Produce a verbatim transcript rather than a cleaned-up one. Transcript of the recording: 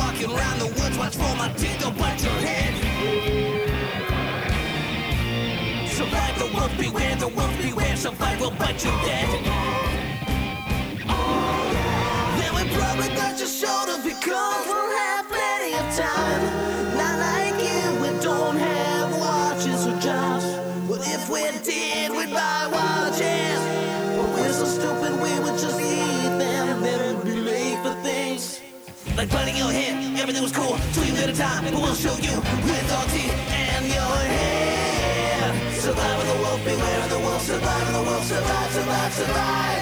walking around the woods, watch for my teeth, don't bite your head. Survive the wolf, beware the wolf, beware, survive will bite you dead. Then we probably got your shoulder because we'll have plenty of time. Not like you, we don't have watches or jobs. But if we did, we'd buy watches. But we're so stupid, we would just leave them. Then we'd be late for things like biting your hair. Everything was cool till you had a time, but we'll show you with our teeth and your hair. Survive with the wolf, beware of the wolf, survive with the wolf, survive, survive, survive.